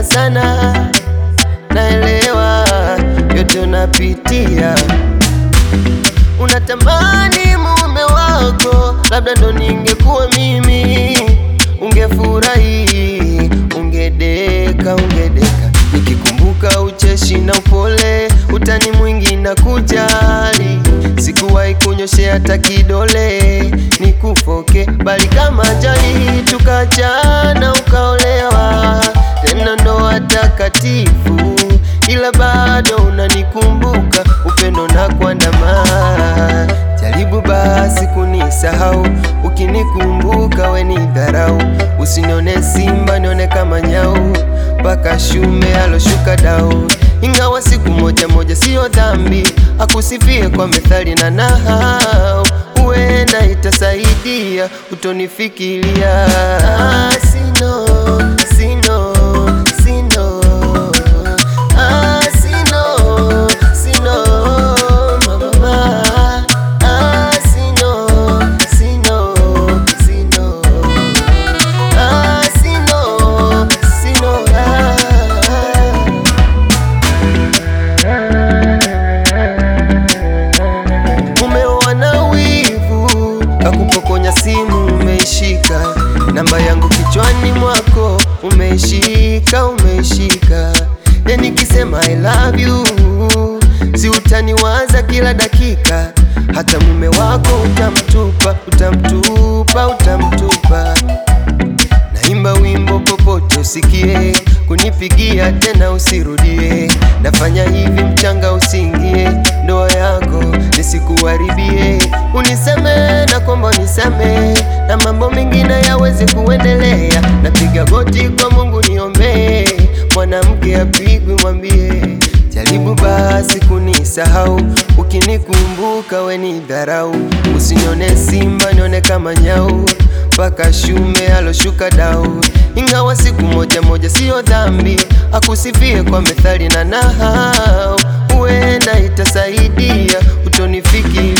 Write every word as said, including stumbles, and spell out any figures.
sana, naelewa yote unapitia. Unatamani mume wako, labda ndo ningekuwa mimi. Ungefurahi, ungedeka, ungedeka. Nikikumbuka ucheshi na upole, utani mwingi na kujali. Sikuwahi kunyoshea hata kidole nikufoke, bali kama ajali tukachana ukaolewa. Tena ndoa takatifu, ila bado unanikumbuka, upendo na kuandama. Jaribu basi kunisahau, ukinikumbuka we ni dharau. Usinione simba nione kama nyau, paka shume aloshuka dau. Ingawa siku moja moja sio dhambi, akusifie kwa methali na nahau. Uenda itasaidia utonifikiria. Ah, sino, sino, sino. Ah, sino, sino, mama. Ah, sino, sino, sino. Ah, sino, sino, ah. Umeona wivu, kakupokonya simu umeishika, namba yangu kichwani mwako umeishika, umeishika. Na nikisema I love you, si utaniwaza kila dakika. Hata mume wako utamtupa, utamtupa, utamtupa. Naimba wimbo popote usikie, kunipigia tena usirudie. Nafanya hivi mchanga usiingie, ndoa yako nisikuharibie. Unisame na kwamba unisame, na mambo mengine yaweze kuendelea. Napiga goti kwa Mungu niombe, mwanamke apigwe mwambie. Jaribu basi kunisahau, ukinikumbuka we ni dharau. Usinione simba nione kama nyau, paka shume aloshuka dau. Ingawa siku moja moja sio dhambi, akusifie kwa methali na nahau. Uenda itasaidia utonifikiria.